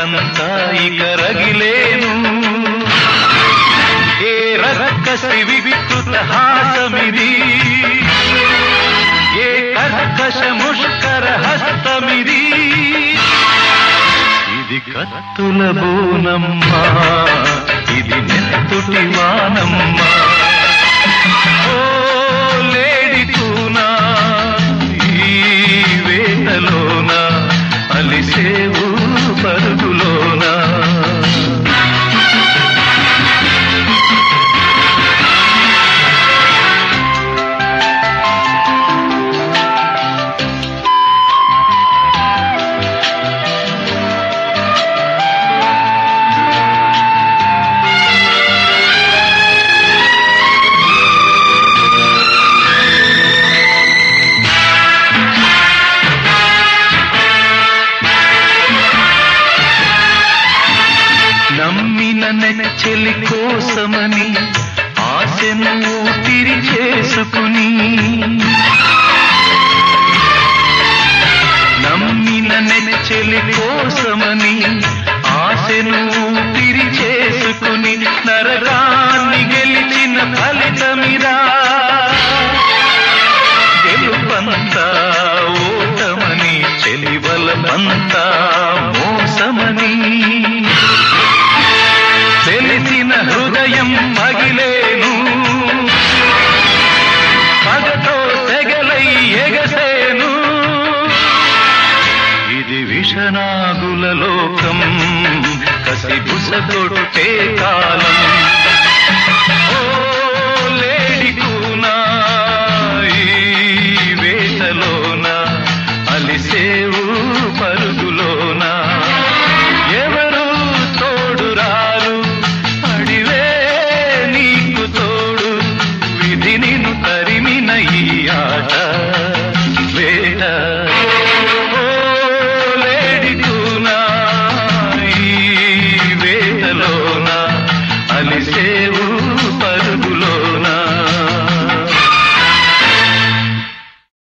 జగత్తంతా ఇక రగిలేను. ఏ రక్కసి వికృత హాసమిది, ఏ కర్కశ ముష్కర హస్తమిది, ఇది కత్తుల బోనమ్మా, ఇది నెత్తుటి వానమ్మా. ఓ లేడి కూనా, ఈ వేటలోన అలిసేవు పరుగులోనా. నమ్మిన నెచ్చెలి కోసమని ఆశను ఊపిరి చేసుకుని, నమ్మిన నెచ్చెలి కోసమని ఆశను ఊపిరి చేసుకుని, నరకాన్ని గెలిచిన ఫలితమిరా. గెలుపంతా ఓటమని, చెలివలమంతా మోసమని తెలిసిన హృదయం మగిలేను. పగతో తెగలై ఎగసేను. ఇది విషనాగుల లోకం, కసి బుస కొట్టే కాలం. ఓ లేడి కూనా, ఈ వేటలోన అలిసేవు పరుగులోన. ఎవరు తోడు రారు, అడివే నీకు తోడు. విధి నిన్ను తరిమిన ఈ ఆట వేట.